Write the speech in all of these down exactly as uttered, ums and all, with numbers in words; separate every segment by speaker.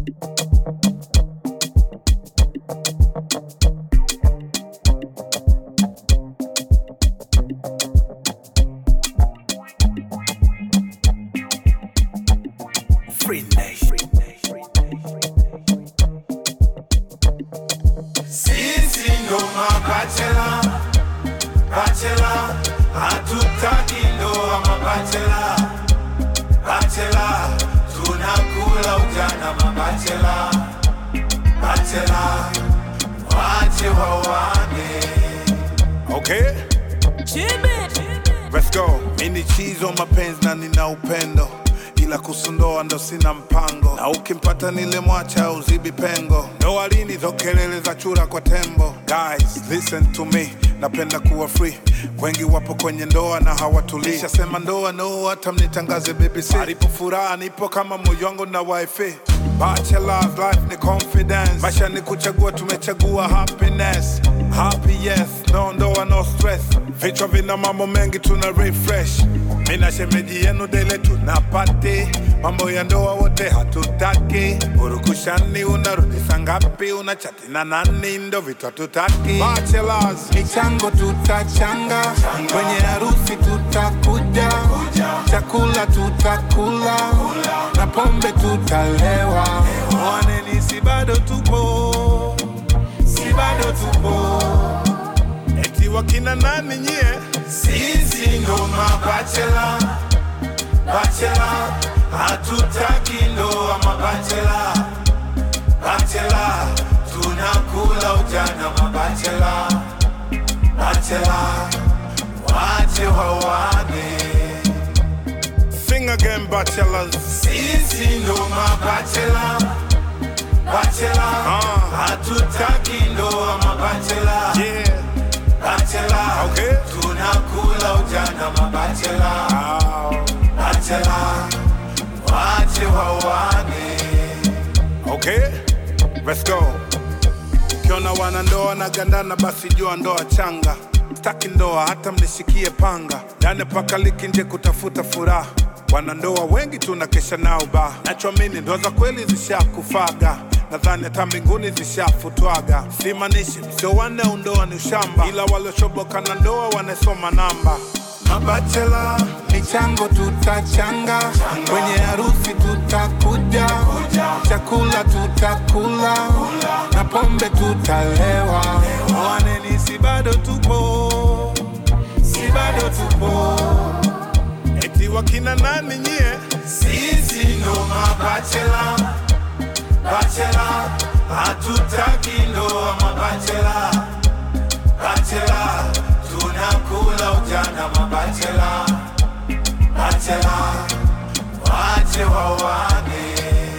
Speaker 1: Free Nation.
Speaker 2: Sisi ndo mabachela, bachela, hatutaki ndoa mabachela, bachela, tunakula ujana mabachela, bachela, wache wawane.
Speaker 1: Okay, let's go. Mini chizo mapenzi na nina upendo, ila kusundoa ndo sina mpango, na ukimpata nile mwacha uzibi pengo. Ndoa lini zo kelele za chura kwa tembo? Guys, listen to me, napenda kuwa free. Wengi wapo kwenye ndoa na hawatulii. Sema ndoa no, hata mnitangaze B B C. Alipo furaha nipo kama moyo wangu na wifi. Bachelor's life ni confidence, maisha ni kuchagua, tumechagua happiness. Happy yes, no ndoa no stress. Vichwa vina mambo mengi tuna refresh. Mina shemeji yenu dele tunapati, mambo ya ndoa wote hatutaki. Urukushani unarudi sangapi, unachati na nani, ndo vitu hatutaki. Bachelors,
Speaker 2: Michango tutachanga, kwenye harusi tutakuja, chakula tutakula, na pombe tutalewa. Mwaneni si bado tupo, si bado tupo.
Speaker 1: eti wakina nani nyie?
Speaker 2: Sisi ndo mabachela, bachela, hatutaki ndoa mabachela, bachela, tunakula ujana mabachela, bachela, wache wawane.
Speaker 1: Sing again, bachelors.
Speaker 2: Sisi ndo mabachela, bachela,
Speaker 1: Ah.
Speaker 2: hatutaki ndoa mabachela,
Speaker 1: Yeah,
Speaker 2: bachela,
Speaker 1: okay.
Speaker 2: tunakula ujana mabachela,
Speaker 1: Oh.
Speaker 2: bachela, wache wawane.
Speaker 1: Okay, let's go. Ukiona wanandoa na gandana, basi jua ndoa changa. Staki ndoa hata mnishikie panga, yani paka liki nje kutafuta furaha. Wanandoa wengi tunakesha nao ba, nachoamini ndoa za kweli zishakufaga. Nadhani hata mbinguni zishafutwaga. Simanishi msio wane undoa ni ushamba, ila waloshoboka na ndoa wanasoma namba.
Speaker 2: Mabachela, michango tutachanga, kwenye harusi tutakuja, chakula tutakula, na pombe tutalewa. Mwaneni si bado tupo, si bado tupo.
Speaker 1: Eti wakina nani nyie?
Speaker 2: Sisi ndo mabachela, bachela, hatutaki ndoa mabachela, bachela, tunakula ujana mabachela, bachela, wache wawane.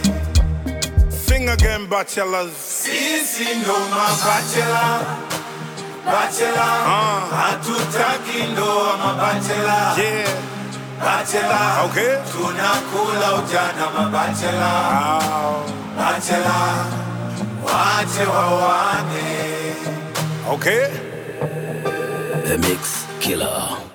Speaker 1: Sing again, bachelors.
Speaker 2: Sisi ndo mabachela, bachela,
Speaker 1: Ah.
Speaker 2: hatutaki ndoa mabachela,
Speaker 1: Yeah,
Speaker 2: bachela,
Speaker 1: okay.
Speaker 2: tunakula ujana mabachela,
Speaker 1: Oh.
Speaker 2: bachela, wache wawane.
Speaker 1: Okay.
Speaker 3: The Mix Killer.